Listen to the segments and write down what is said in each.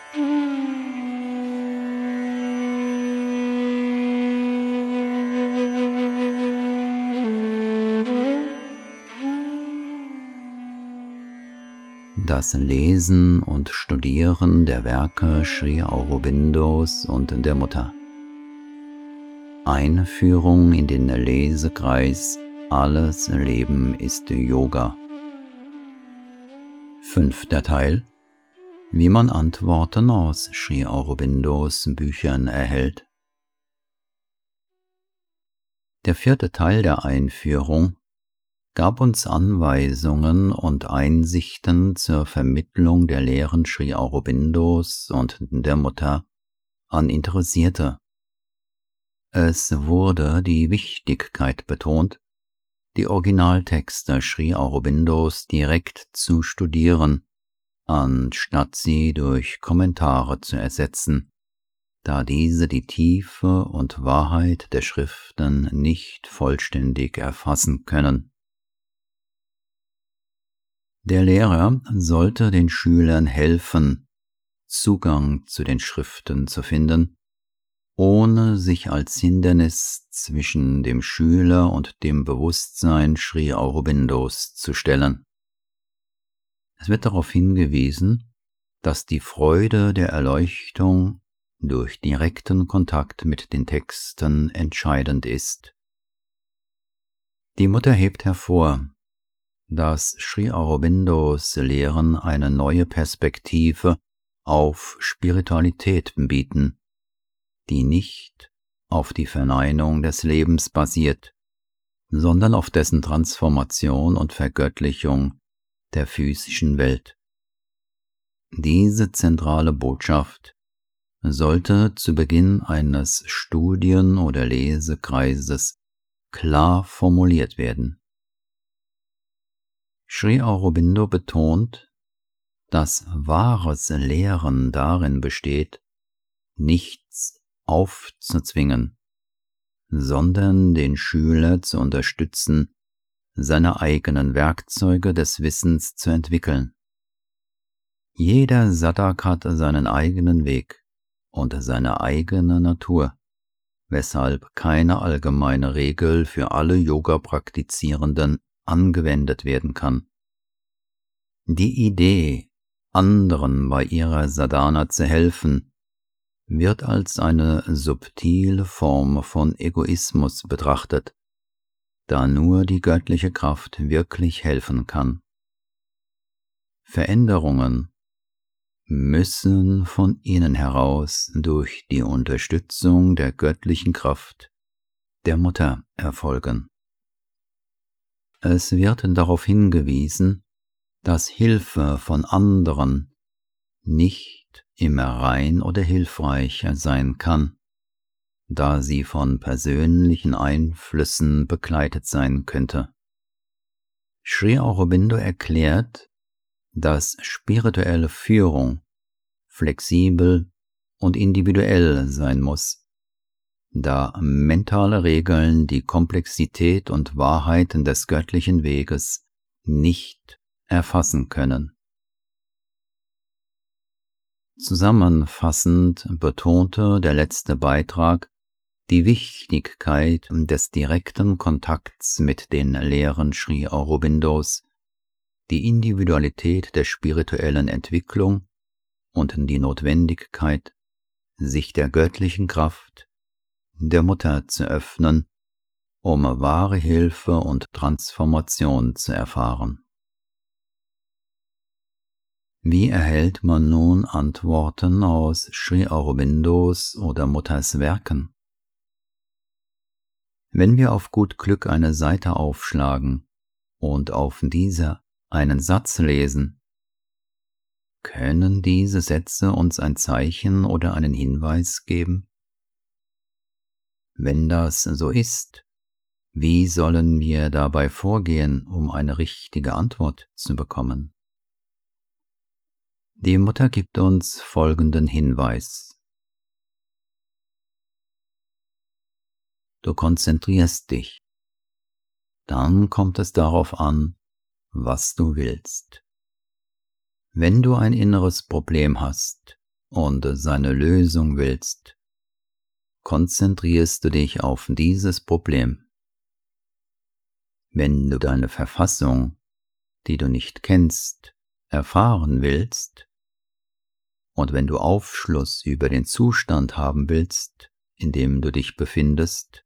Das Lesen und Studieren der Werke Sri Aurobindos und der Mutter. Einführung in den Lesekreis Alles Leben ist Yoga. 5. Teil. Wie man Antworten aus Sri Aurobindos Büchern erhält. Der 4. Teil der Einführung gab uns Anweisungen und Einsichten zur Vermittlung der Lehren Sri Aurobindos und der Mutter an Interessierte. Es wurde die Wichtigkeit betont, die Originaltexte Sri Aurobindos direkt zu studieren, anstatt sie durch Kommentare zu ersetzen, da diese die Tiefe und Wahrheit der Schriften nicht vollständig erfassen können. Der Lehrer sollte den Schülern helfen, Zugang zu den Schriften zu finden, ohne sich als Hindernis zwischen dem Schüler und dem Bewusstsein Sri Aurobindos zu stellen. Es wird darauf hingewiesen, dass die Freude der Erleuchtung durch direkten Kontakt mit den Texten entscheidend ist. Die Mutter hebt hervor, dass Sri Aurobindos Lehren eine neue Perspektive auf Spiritualität bieten, die nicht auf die Verneinung des Lebens basiert, sondern auf dessen Transformation und Vergöttlichung der physischen Welt. Diese zentrale Botschaft sollte zu Beginn eines Studien- oder Lesekreises klar formuliert werden. Sri Aurobindo betont, dass wahres Lehren darin besteht, nichts aufzuzwingen, sondern den Schüler zu unterstützen, seine eigenen Werkzeuge des Wissens zu entwickeln. Jeder Sadak hat seinen eigenen Weg und seine eigene Natur, weshalb keine allgemeine Regel für alle Yoga-Praktizierenden angewendet werden kann. Die Idee, anderen bei ihrer Sadhana zu helfen, wird als eine subtile Form von Egoismus betrachtet, da nur die göttliche Kraft wirklich helfen kann. Veränderungen müssen von innen heraus durch die Unterstützung der göttlichen Kraft der Mutter erfolgen. Es wird darauf hingewiesen, dass Hilfe von anderen nicht immer rein oder hilfreich sein kann, da sie von persönlichen Einflüssen begleitet sein könnte. Sri Aurobindo erklärt, dass spirituelle Führung flexibel und individuell sein muss, da mentale Regeln die Komplexität und Wahrheiten des göttlichen Weges nicht erfassen können. Zusammenfassend betonte der letzte Beitrag die Wichtigkeit des direkten Kontakts mit den Lehren Sri Aurobindos, die Individualität der spirituellen Entwicklung und die Notwendigkeit, sich der göttlichen Kraft der Mutter zu öffnen, um wahre Hilfe und Transformation zu erfahren. Wie erhält man nun Antworten aus Sri Aurobindos oder Mutters Werken? Wenn wir auf gut Glück eine Seite aufschlagen und auf dieser einen Satz lesen, können diese Sätze uns ein Zeichen oder einen Hinweis geben? Wenn das so ist, wie sollen wir dabei vorgehen, um eine richtige Antwort zu bekommen? Die Mutter gibt uns folgenden Hinweis. Du konzentrierst dich. Dann kommt es darauf an, was du willst. Wenn du ein inneres Problem hast, und seine Lösung willst, konzentrierst du dich auf dieses Problem. Wenn du deine Verfassung, die du nicht kennst, erfahren willst, und wenn du Aufschluss über den Zustand haben willst, in dem du dich befindest,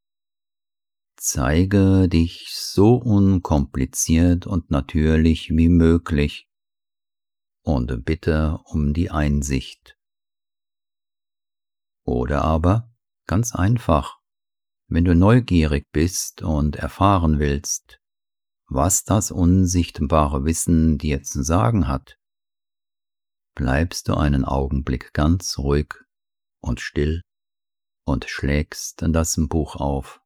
zeige dich so unkompliziert und natürlich wie möglich und bitte um die Einsicht. Oder aber, ganz einfach, wenn du neugierig bist und erfahren willst, was das unsichtbare Wissen dir zu sagen hat, bleibst du einen Augenblick ganz ruhig und still und schlägst das Buch auf.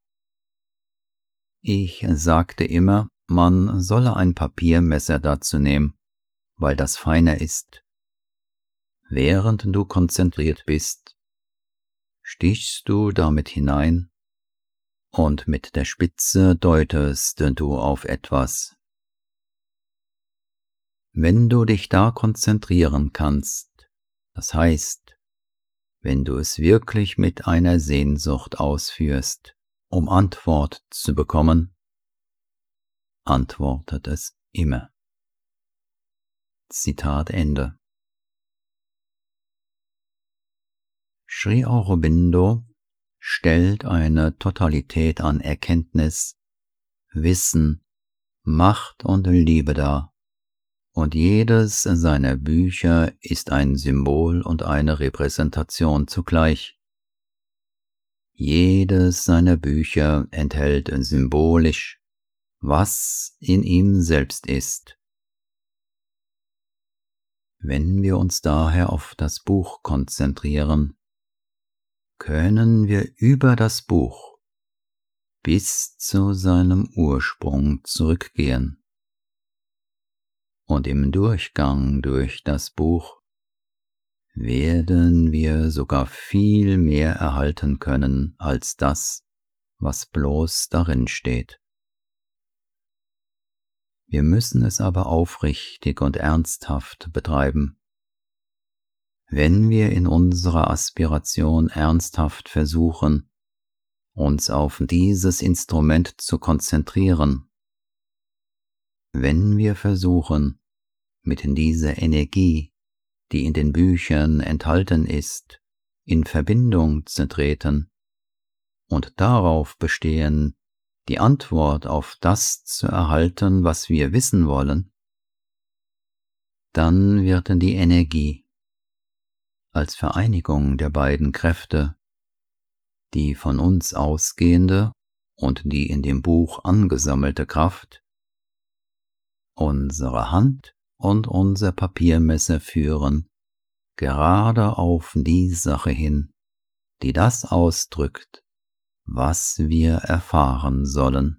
Ich sagte immer, man solle ein Papiermesser dazu nehmen, weil das feiner ist. Während du konzentriert bist, stichst du damit hinein und mit der Spitze deutest du auf etwas. Wenn du dich da konzentrieren kannst, das heißt, wenn du es wirklich mit einer Sehnsucht ausführst, um Antwort zu bekommen, antwortet es immer. Zitat Ende. Sri Aurobindo stellt eine Totalität an Erkenntnis, Wissen, Macht und Liebe dar, und jedes seiner Bücher ist ein Symbol und eine Repräsentation zugleich. Jedes seiner Bücher enthält symbolisch, was in ihm selbst ist. Wenn wir uns daher auf das Buch konzentrieren, können wir über das Buch bis zu seinem Ursprung zurückgehen. Und im Durchgang durch das Buch werden wir sogar viel mehr erhalten können als das, was bloß darin steht. Wir müssen es aber aufrichtig und ernsthaft betreiben. Wenn wir in unserer Aspiration ernsthaft versuchen, uns auf dieses Instrument zu konzentrieren, wenn wir versuchen, mit dieser Energie, die in den Büchern enthalten ist, in Verbindung zu treten und darauf bestehen, die Antwort auf das zu erhalten, was wir wissen wollen, dann wird die Energie als Vereinigung der beiden Kräfte, die von uns ausgehende und die in dem Buch angesammelte Kraft, unsere Hand und unser Papiermesser führen gerade auf die Sache hin, die das ausdrückt, was wir erfahren sollen.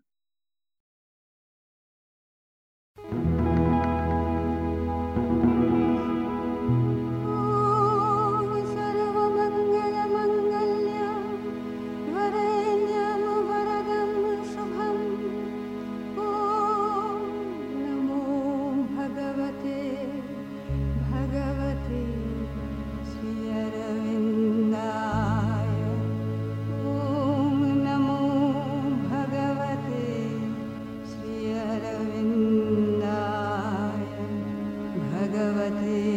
Bhagavate